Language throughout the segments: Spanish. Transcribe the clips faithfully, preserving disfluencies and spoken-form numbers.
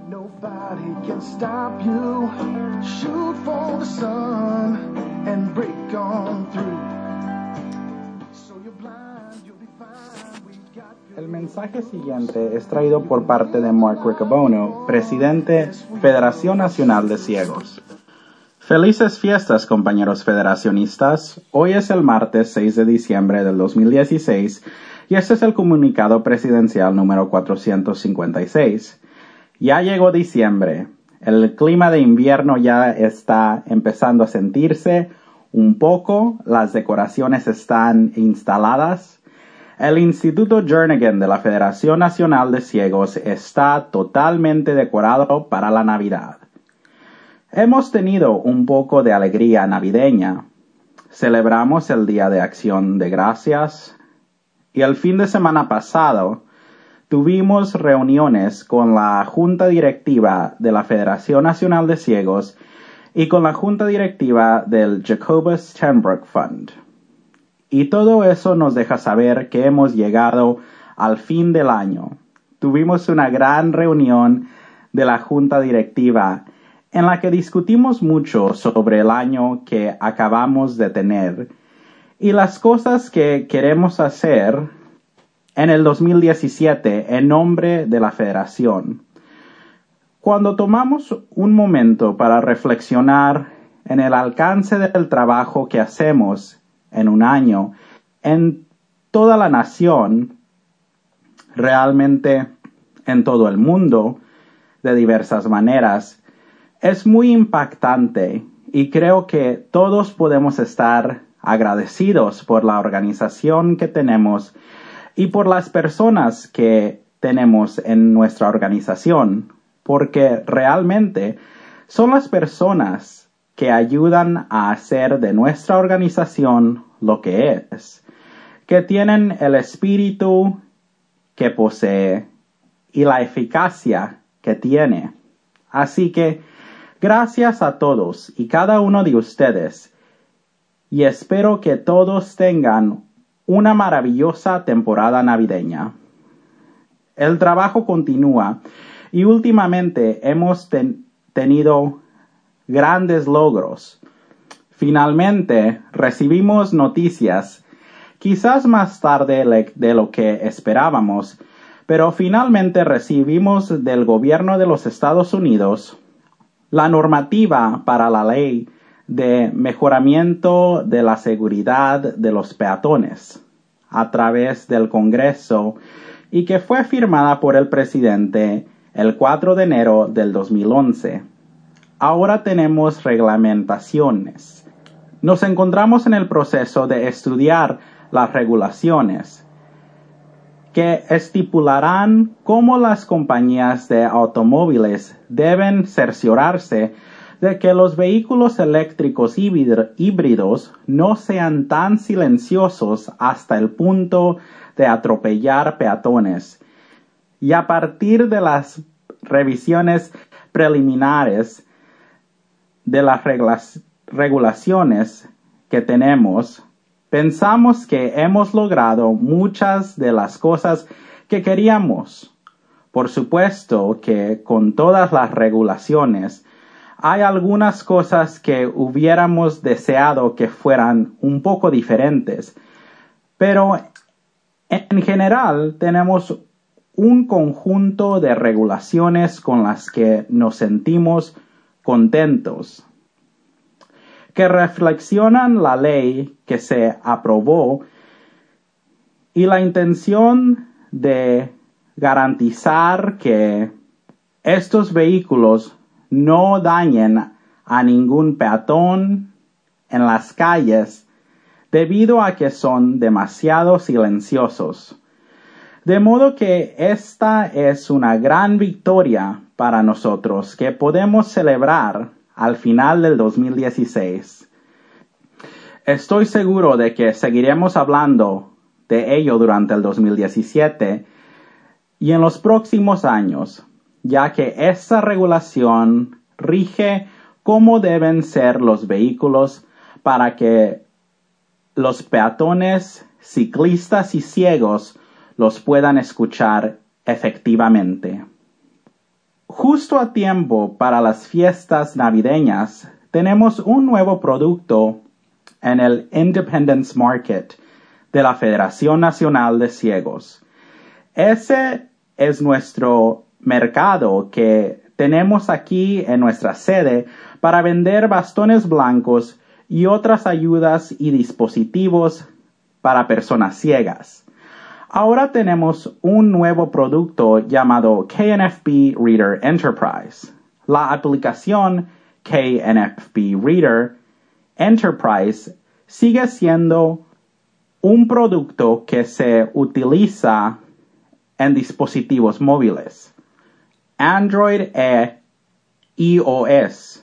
Nobody can stop you. Shoot for the sun and break on through. So you're blind, you'll be fine. We got good. El mensaje siguiente es traído por parte de Mark Riccobono, presidente Federación Nacional de Ciegos. Felices fiestas, compañeros federacionistas. Hoy es el martes seis de diciembre del dos mil dieciséis y este es el comunicado presidencial número cuatrocientos cincuenta y seis. Ya llegó diciembre. El clima de invierno ya está empezando a sentirse un poco. Las decoraciones están instaladas. El Instituto Jernigan de la Federación Nacional de Ciegos está totalmente decorado para la Navidad. Hemos tenido un poco de alegría navideña. Celebramos el Día de Acción de Gracias y el fin de semana pasado tuvimos reuniones con la Junta Directiva de la Federación Nacional de Ciegos y con la Junta Directiva del Jacobus Tenbrook Fund. Y todo eso nos deja saber que hemos llegado al fin del año. Tuvimos una gran reunión de la Junta Directiva en la que discutimos mucho sobre el año que acabamos de tener y las cosas que queremos hacer en el dos mil diecisiete en nombre de la Federación. Cuando tomamos un momento para reflexionar en el alcance del trabajo que hacemos en un año en toda la nación, realmente en todo el mundo, de diversas maneras, es muy impactante y creo que todos podemos estar agradecidos por la organización que tenemos y por las personas que tenemos en nuestra organización, porque realmente son las personas que ayudan a hacer de nuestra organización lo que es, que tienen el espíritu que posee y la eficacia que tiene. Así que, gracias a todos y cada uno de ustedes, y espero que todos tengan una maravillosa temporada navideña. El trabajo continúa y últimamente hemos ten- tenido grandes logros. Finalmente recibimos noticias, quizás más tarde le- de lo que esperábamos, pero finalmente recibimos del gobierno de los Estados Unidos la normativa para la ley de mejoramiento de la seguridad de los peatones a través del Congreso y que fue firmada por el presidente el cuatro de enero del dos mil once. Ahora tenemos reglamentaciones. Nos encontramos en el proceso de estudiar las regulaciones que estipularán cómo las compañías de automóviles deben cerciorarse de que los vehículos eléctricos híbridos no sean tan silenciosos hasta el punto de atropellar peatones. Y a partir de las revisiones preliminares de las reglas, regulaciones que tenemos, pensamos que hemos logrado muchas de las cosas que queríamos. Por supuesto que con todas las regulaciones hay algunas cosas que hubiéramos deseado que fueran un poco diferentes, pero en general tenemos un conjunto de regulaciones con las que nos sentimos contentos, que reflexionan la ley que se aprobó y la intención de garantizar que estos vehículos no dañen a ningún peatón en las calles debido a que son demasiado silenciosos. De modo que esta es una gran victoria para nosotros que podemos celebrar al final del dos mil dieciséis. Estoy seguro de que seguiremos hablando de ello durante el dos mil diecisiete y en los próximos años, ya que esta regulación rige cómo deben ser los vehículos para que los peatones, ciclistas y ciegos los puedan escuchar efectivamente. Justo a tiempo para las fiestas navideñas, tenemos un nuevo producto en el Independence Market de la Federación Nacional de Ciegos. Ese es nuestro mercado que tenemos aquí en nuestra sede para vender bastones blancos y otras ayudas y dispositivos para personas ciegas. Ahora tenemos un nuevo producto llamado K N F B Reader Enterprise. La aplicación K N F B Reader Enterprise sigue siendo un producto que se utiliza en dispositivos móviles, Android e iOS,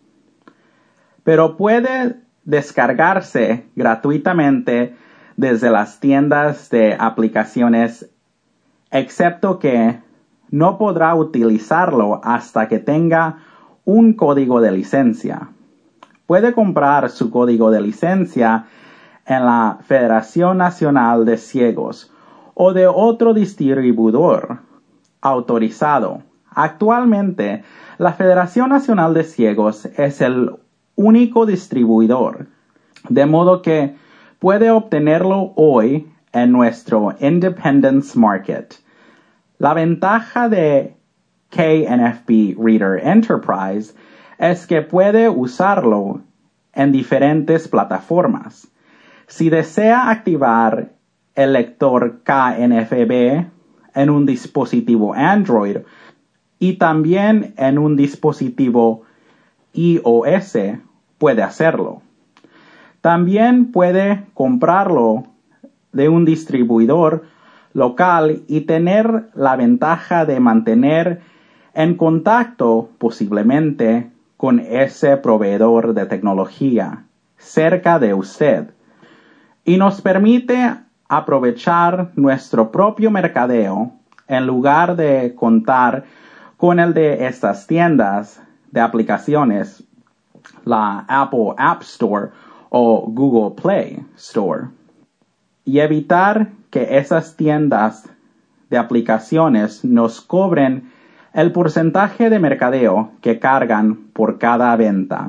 pero puede descargarse gratuitamente desde las tiendas de aplicaciones, excepto que no podrá utilizarlo hasta que tenga un código de licencia. Puede comprar su código de licencia en la Federación Nacional de Ciegos o de otro distribuidor autorizado. Actualmente, la Federación Nacional de Ciegos es el único distribuidor, de modo que puede obtenerlo hoy en nuestro Independence Market. La ventaja de K N F B Reader Enterprise es que puede usarlo en diferentes plataformas. Si desea activar el lector K N F B en un dispositivo Android y también en un dispositivo iOS, puede hacerlo. También puede comprarlo de un distribuidor local y tener la ventaja de mantener en contacto posiblemente con ese proveedor de tecnología cerca de usted y nos permite aprovechar nuestro propio mercadeo en lugar de contar con el de estas tiendas de aplicaciones, la Apple App Store o Google Play Store, y evitar que esas tiendas de aplicaciones nos cobren el porcentaje de mercadeo que cargan por cada venta.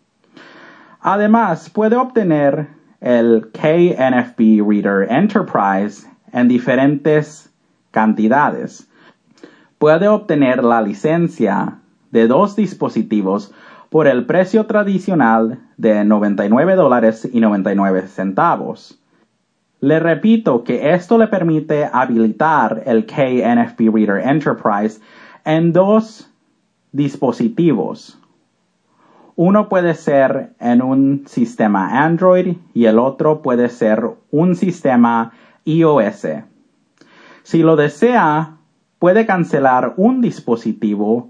Además, puede obtener el K N F B Reader Enterprise en diferentes cantidades. Puede obtener la licencia de dos dispositivos por el precio tradicional de noventa y nueve dólares y noventa y nueve centavos. Le repito que esto le permite habilitar el K N F B Reader Enterprise en dos dispositivos. Uno puede ser en un sistema Android y el otro puede ser un sistema iOS. Si lo desea, puede cancelar un dispositivo,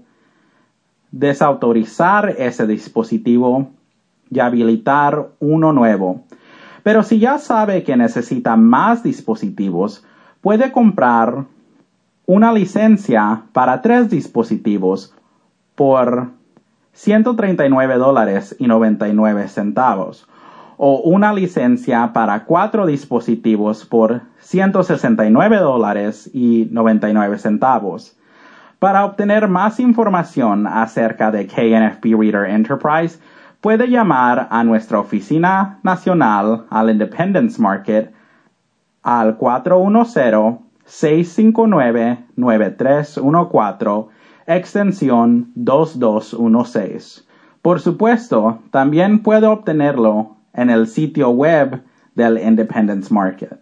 desautorizar ese dispositivo y habilitar uno nuevo. Pero si ya sabe que necesita más dispositivos, puede comprar una licencia para tres dispositivos por ciento treinta y nueve dólares y noventa y nueve centavos o una licencia para cuatro dispositivos por ciento sesenta y nueve dólares y noventa y nueve centavos. Para obtener más información acerca de K N F B Reader Enterprise, puede llamar a nuestra oficina nacional al Independence Market al cuatro uno cero, seis cinco nueve, nueve tres uno cuatro, extensión dos dos uno seis. Por supuesto, también puede obtenerlo en el sitio web del Independence Market.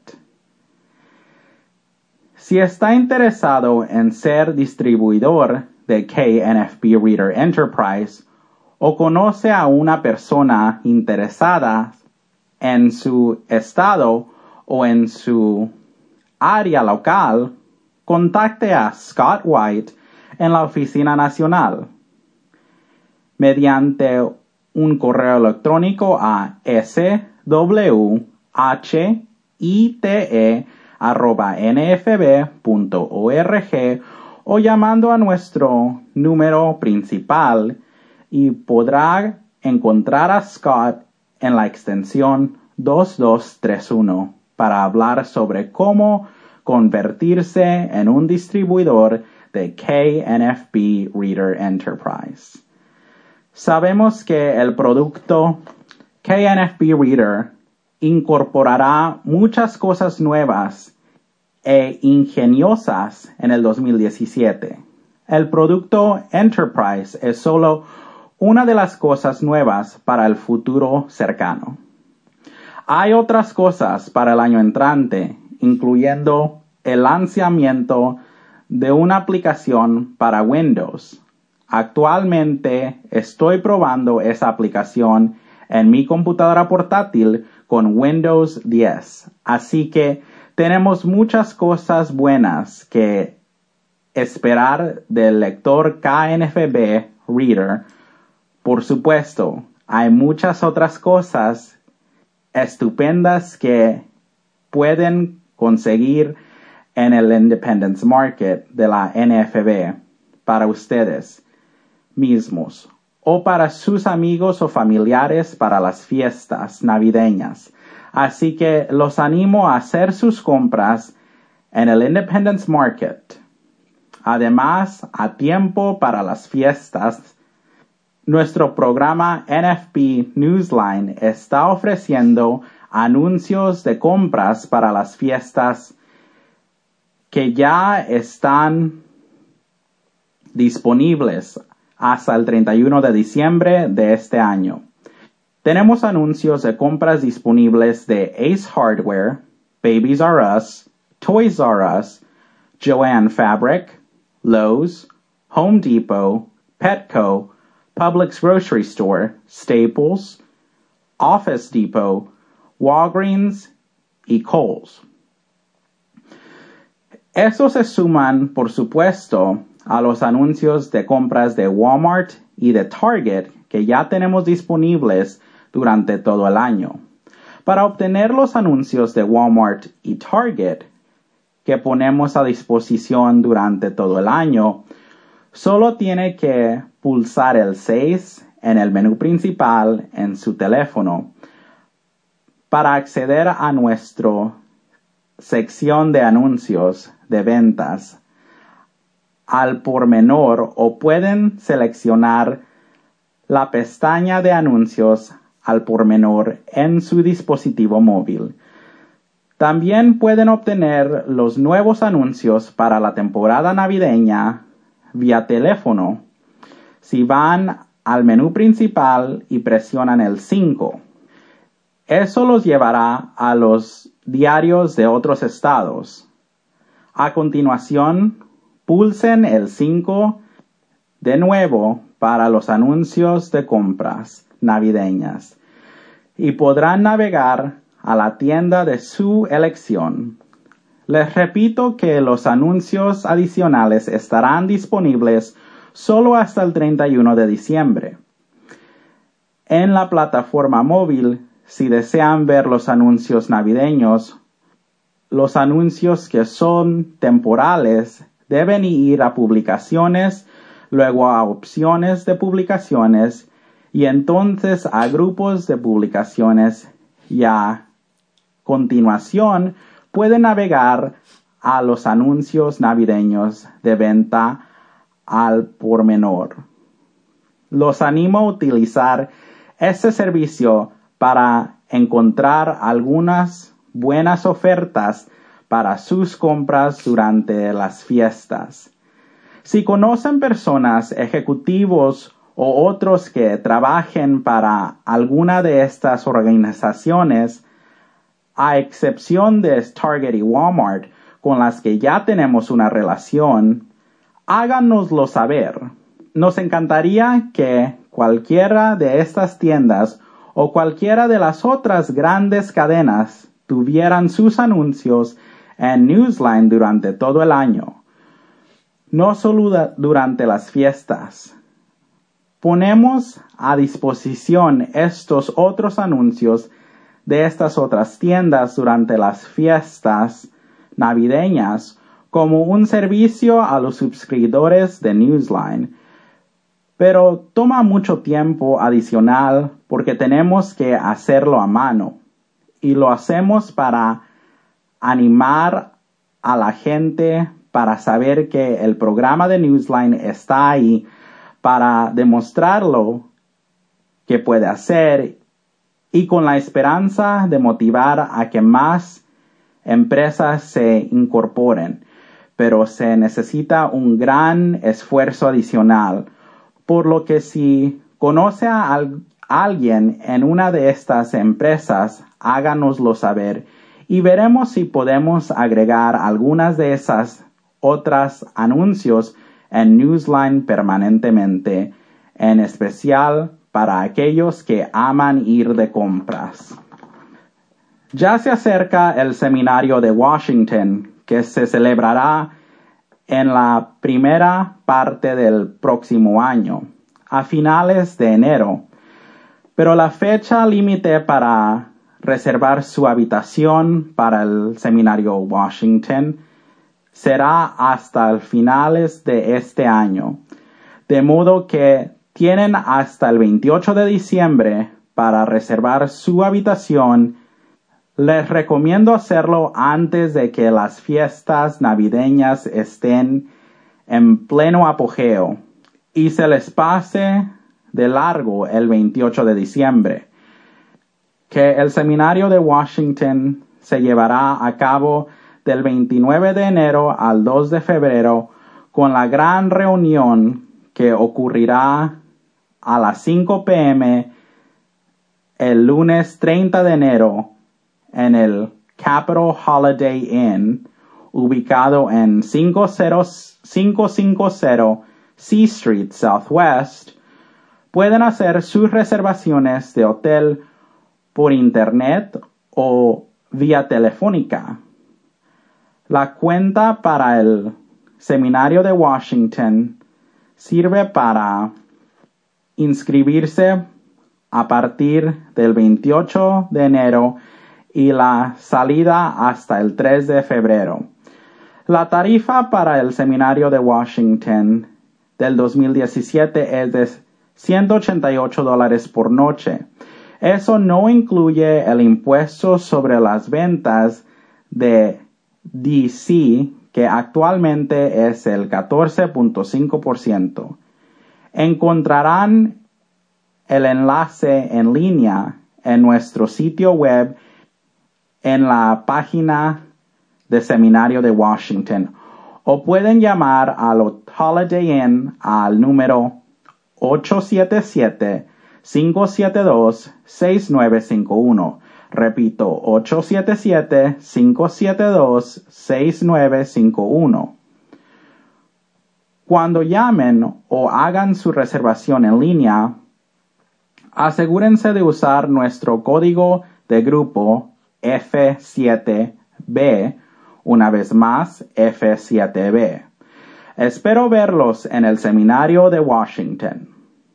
Si está interesado en ser distribuidor de K N F B Reader Enterprise o conoce a una persona interesada en su estado o en su área local, contacte a Scott White en la oficina nacional mediante un correo electrónico a s w h i t e arroba n f b punto org o llamando a nuestro número principal y podrá encontrar a Scott en la extensión dos dos tres uno para hablar sobre cómo convertirse en un distribuidor de K N F B Reader Enterprise. Sabemos que el producto K N F B Reader incorporará muchas cosas nuevas e ingeniosas en el dos mil diecisiete. El producto Enterprise es solo una de las cosas nuevas para el futuro cercano. Hay otras cosas para el año entrante, incluyendo el lanzamiento de una aplicación para Windows. Actualmente estoy probando esa aplicación en mi computadora portátil con Windows diez, así que tenemos muchas cosas buenas que esperar del lector K N F B Reader. Por supuesto, hay muchas otras cosas estupendas que pueden conseguir en el Independence Market de la N F B para ustedes mismos o para sus amigos o familiares para las fiestas navideñas. Así que los animo a hacer sus compras en el Independence Market. Además, a tiempo para las fiestas, nuestro programa N F B Newsline está ofreciendo anuncios de compras para las fiestas que ya están disponibles hasta el treinta y uno de diciembre de este año. Tenemos anuncios de compras disponibles de Ace Hardware, Babies R Us, Toys R Us, Joann Fabric, Lowe's, Home Depot, Petco, Publix Grocery Store, Staples, Office Depot, Walgreens y Kohl's. Estos se suman, por supuesto, a los anuncios de compras de Walmart y de Target que ya tenemos disponibles durante todo el año. Para obtener los anuncios de Walmart y Target que ponemos a disposición durante todo el año, solo tiene que pulsar el seis en el menú principal en su teléfono para acceder a nuestra sección de anuncios de ventas al por menor o pueden seleccionar la pestaña de anuncios al por menor en su dispositivo móvil. También pueden obtener los nuevos anuncios para la temporada navideña vía teléfono si van al menú principal y presionan el cinco. Eso los llevará a los diarios de otros estados. A continuación, pulsen el cinco de nuevo para los anuncios de compras navideñas y podrán navegar a la tienda de su elección. Les repito que los anuncios adicionales estarán disponibles solo hasta el treinta y uno de diciembre. En la plataforma móvil, si desean ver los anuncios navideños, los anuncios que son temporales deben ir a publicaciones, luego a opciones de publicaciones y entonces a grupos de publicaciones y a continuación pueden navegar a los anuncios navideños de venta al por menor. Los animo a utilizar este servicio para encontrar algunas buenas ofertas para sus compras durante las fiestas. Si conocen personas, ejecutivos o otros que trabajen para alguna de estas organizaciones, a excepción de Target y Walmart, con las que ya tenemos una relación, háganoslo saber. Nos encantaría que cualquiera de estas tiendas o cualquiera de las otras grandes cadenas tuvieran sus anuncios en Newsline durante todo el año, no solo durante las fiestas. Ponemos a disposición estos otros anuncios de estas otras tiendas durante las fiestas navideñas como un servicio a los suscriptores de Newsline. Pero toma mucho tiempo adicional porque tenemos que hacerlo a mano y lo hacemos para animar a la gente para saber que el programa de Newsline está ahí para demostrarlo que puede hacer y con la esperanza de motivar a que más empresas se incorporen. Pero se necesita un gran esfuerzo adicional, por lo que si conoce a al- alguien en una de estas empresas, háganoslo saber y veremos si podemos agregar algunas de esas otras anuncios en Newsline permanentemente, en especial para aquellos que aman ir de compras. Ya se acerca el seminario de Washington, que se celebrará en la primera parte del próximo año, a finales de enero. Pero la fecha límite para reservar su habitación para el seminario Washington será hasta el finales de este año, de modo que tienen hasta el veintiocho de diciembre para reservar su habitación. Les recomiendo hacerlo antes de que las fiestas navideñas estén en pleno apogeo y se les pase de largo el veintiocho de diciembre. Que el seminario de Washington se llevará a cabo del veintinueve de enero al dos de febrero con la gran reunión que ocurrirá a las cinco p m el lunes treinta de enero en el Capitol Holiday Inn, ubicado en quinientos cincuenta C Street Southwest. Pueden hacer sus reservaciones de hotel por internet o vía telefónica. La cuenta para el seminario de Washington sirve para inscribirse a partir del veintiocho de enero y la salida hasta el tres de febrero. La tarifa para el seminario de Washington del dos mil diecisiete es de ciento ochenta y ocho dólares por noche. Eso no incluye el impuesto sobre las ventas de D C, que actualmente es el catorce punto cinco por ciento. Encontrarán el enlace en línea en nuestro sitio web en la página de Seminario de Washington o pueden llamar al Holiday Inn al número ocho siete siete, cinco siete dos, seis nueve cinco uno. Repito, ocho siete siete, cinco siete dos, seis nueve cinco uno. Cuando llamen o hagan su reservación en línea, asegúrense de usar nuestro código de grupo F siete B, una vez más F siete B. Espero verlos en el seminario de Washington.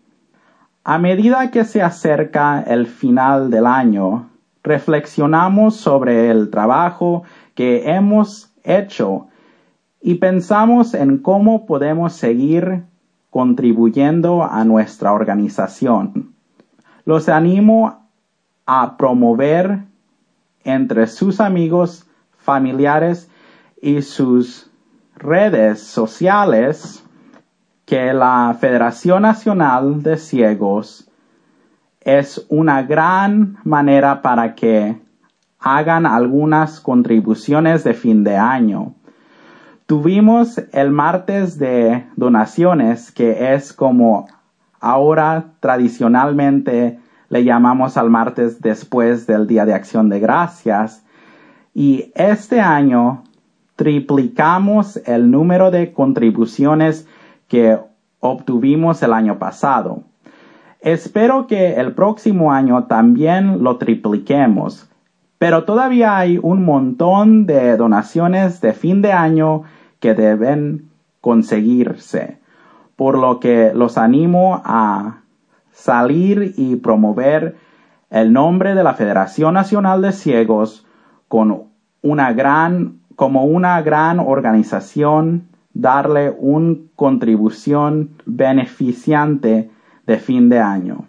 A medida que se acerca el final del año, reflexionamos sobre el trabajo que hemos hecho y pensamos en cómo podemos seguir contribuyendo a nuestra organización. Los animo a promover entre sus amigos, familiares y sus redes sociales que la Federación Nacional de Ciegos es una gran manera para que hagan algunas contribuciones de fin de año. Tuvimos el martes de donaciones, que es como ahora tradicionalmente le llamamos al martes después del Día de Acción de Gracias, y este año triplicamos el número de contribuciones que obtuvimos el año pasado. Espero que el próximo año también lo tripliquemos, pero todavía hay un montón de donaciones de fin de año que deben conseguirse, por lo que los animo a salir y promover el nombre de la Federación Nacional de Ciegos con una gran, como una gran organización, darle una contribución beneficiante de fin de año.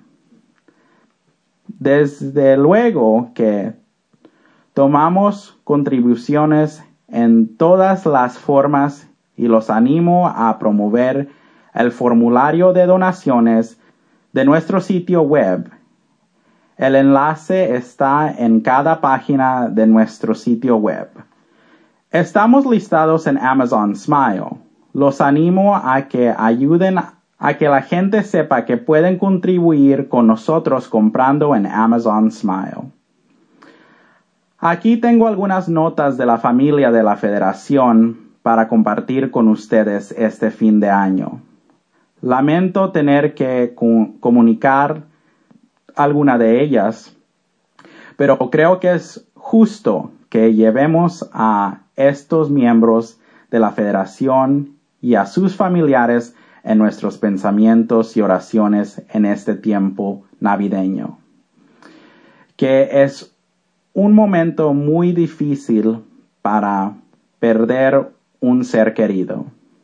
Desde luego que tomamos contribuciones en todas las formas y los animo a promover el formulario de donaciones de nuestro sitio web. El enlace está en cada página de nuestro sitio web. Estamos listados en Amazon Smile. Los animo a que ayuden a que la gente sepa que pueden contribuir con nosotros comprando en Amazon Smile. Aquí tengo algunas notas de la familia de la Federación para compartir con ustedes este fin de año. Lamento tener que com- comunicar alguna de ellas, pero creo que es justo que llevemos a estos miembros de la Federación y a sus familiares en nuestros pensamientos y oraciones en este tiempo navideño, que es un momento muy difícil para perder un ser querido.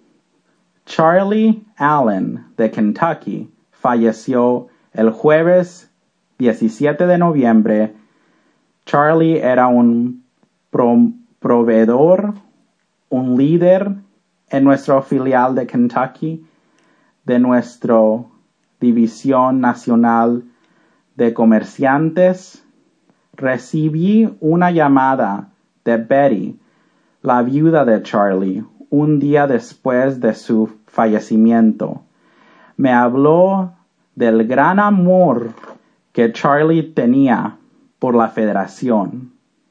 Charlie Allen de Kentucky falleció el jueves diecisiete de noviembre. Charlie era un pro- proveedor, un líder en nuestra filial de Kentucky, de nuestra División Nacional de Comerciantes. Recibí una llamada de Betty, la viuda de Charlie, un día después de su fallecimiento. Me habló del gran amor que Charlie tenía por la Federación.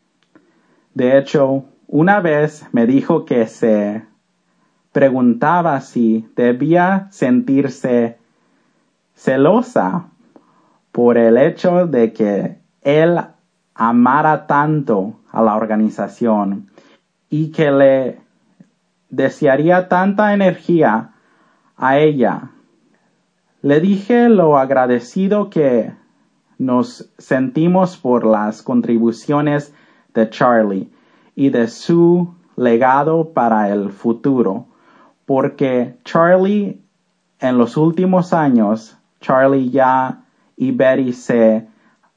De hecho, una vez me dijo que se preguntaba si debía sentirse celosa por el hecho de que él amara tanto a la organización y que le desearía tanta energía a ella. Le dije lo agradecido que nos sentimos por las contribuciones de Charlie y de su legado para el futuro, porque Charlie, en los últimos años, Charlie ya y Betty se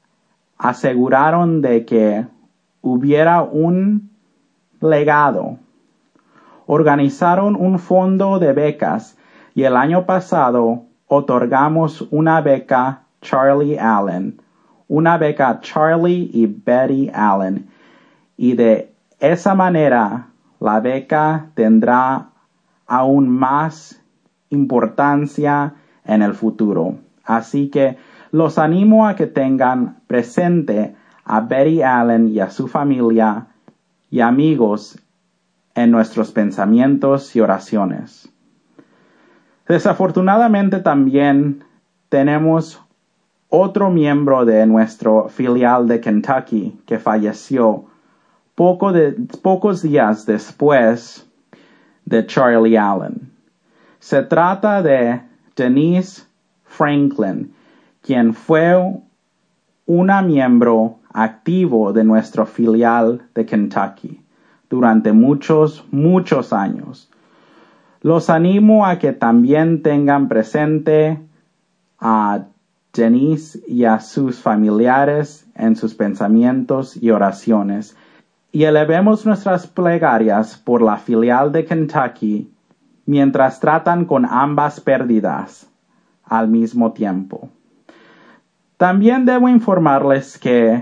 aseguraron de que hubiera un legado. Organizaron un fondo de becas y el año pasado otorgamos una beca Charlie Allen, una beca Charlie y Betty Allen, y de esa manera la beca tendrá aún más importancia en el futuro. Así que los animo a que tengan presente a Betty Allen y a su familia y amigos en nuestros pensamientos y oraciones. Desafortunadamente también tenemos otro miembro de nuestro filial de Kentucky que falleció poco de, pocos días después de Charlie Allen. Se trata de Denise Franklin, quien fue una miembro activo de nuestro filial de Kentucky durante muchos, muchos años. Los animo a que también tengan presente a Denise y a sus familiares en sus pensamientos y oraciones, y elevemos nuestras plegarias por la filial de Kentucky mientras tratan con ambas pérdidas al mismo tiempo. También debo informarles que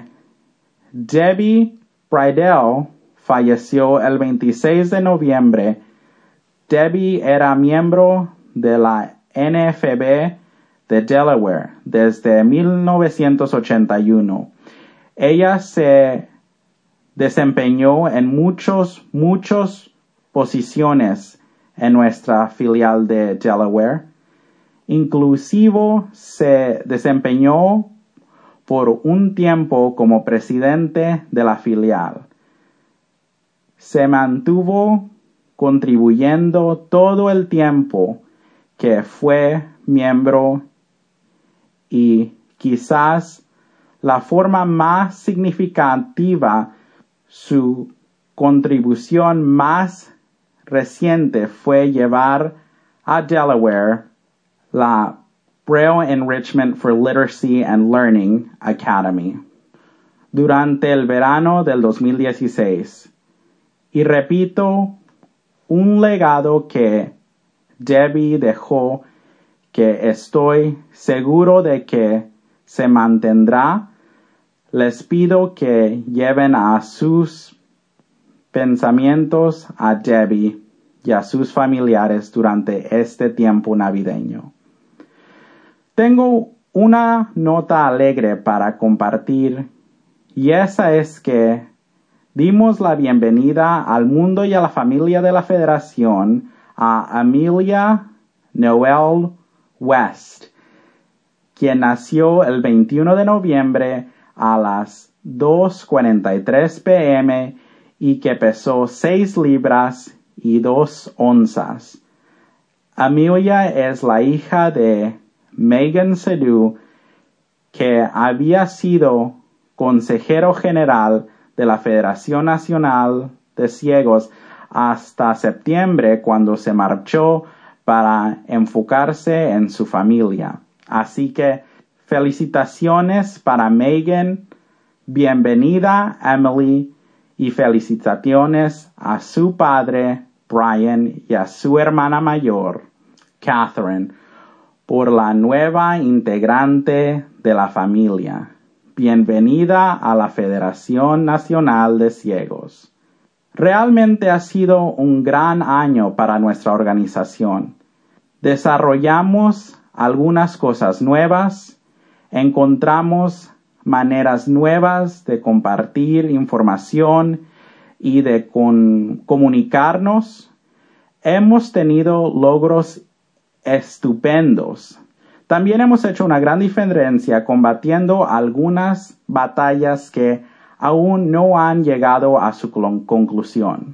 Debbie Bridell falleció el veintiséis de noviembre. Debbie era miembro de la N F B de Delaware desde mil novecientos ochenta y uno. Ella se desempeñó en muchos, muchas posiciones en nuestra filial de Delaware. Inclusive se desempeñó por un tiempo como presidente de la filial. Se mantuvo contribuyendo todo el tiempo que fue miembro, y quizás la forma más significativa, su contribución más reciente fue llevar a Delaware la Braille Enrichment for Literacy and Learning Academy durante el verano del dos mil dieciséis. Y repito un legado que Debbie dejó que estoy seguro de que se mantendrá. Les pido que lleven a sus pensamientos a Debbie y a sus familiares durante este tiempo navideño. Tengo una nota alegre para compartir y esa es que dimos la bienvenida al mundo y a la familia de la Federación a Amelia Noel West, quien nació el veintiuno de noviembre a las dos cuarenta y tres p m y que pesó seis libras y dos onzas. Amelia es la hija de Megan Sadu, que había sido consejero general de la Federación Nacional de Ciegos hasta septiembre, cuando se marchó para enfocarse en su familia. Así que felicitaciones para Megan, bienvenida Emily y felicitaciones a su padre Brian y a su hermana mayor Catherine por la nueva integrante de la familia. Bienvenida a la Federación Nacional de Ciegos. Realmente ha sido un gran año para nuestra organización. Desarrollamos algunas cosas nuevas, encontramos maneras nuevas de compartir información y de con, comunicarnos. Hemos tenido logros estupendos. También hemos hecho una gran diferencia combatiendo algunas batallas que aún no han llegado a su conclusión.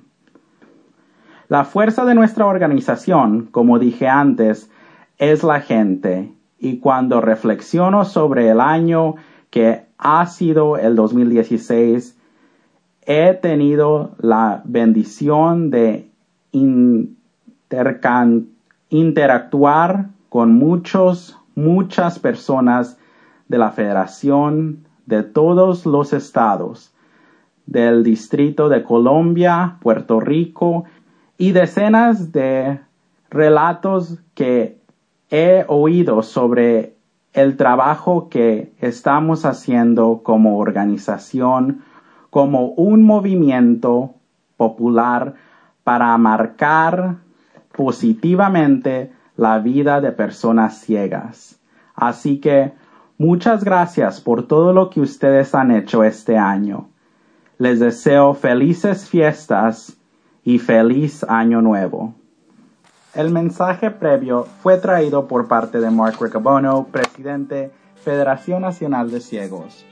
La fuerza de nuestra organización, como dije antes, es la gente, y cuando reflexiono sobre el año que ha sido el dos mil dieciséis, he tenido la bendición de intercan- interactuar con muchos, muchas personas de la Federación, de todos los estados, del Distrito de Colombia, Puerto Rico, y decenas de relatos que he oído sobre el trabajo que estamos haciendo como organización, como un movimiento popular para marcar positivamente la vida de personas ciegas. Así que muchas gracias por todo lo que ustedes han hecho este año. Les deseo felices fiestas y feliz año nuevo. El mensaje previo fue traído por parte de Mark Riccobono, presidente Federación Nacional de Ciegos.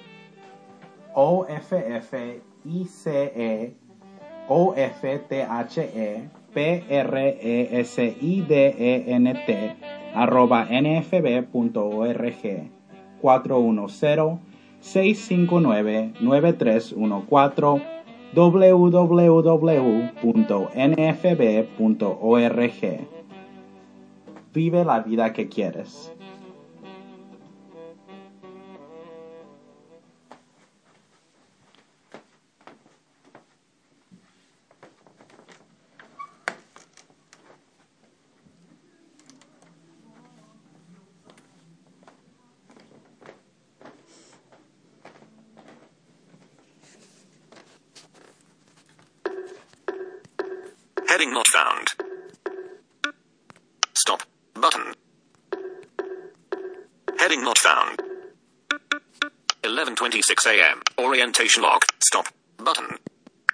O F F I C E O F T H E P R E S I D E N T arroba N F B punto org cuatro uno cero, seis cinco nueve, nueve tres uno cuatro w w w punto N F B punto org. Vive la vida que quieres. Heading not found. Stop. Button. Heading not found. eleven twenty-six a m Orientation log. Stop. Button.